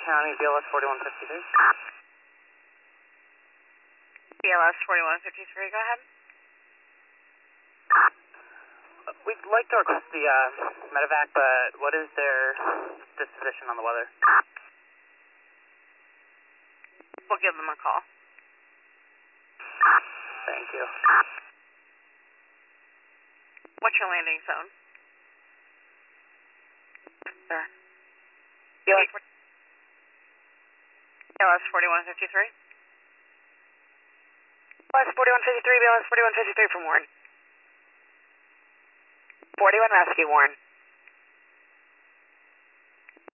County, BLS 4153. BLS 4153, go ahead. We'd like to request the medevac, but what is their disposition on the weather? We'll give them a call. Thank you. What's your landing zone? Sure. BLS 4153? BLS 4153, BLS 4153 from Warren. 41 Rescue, Warren.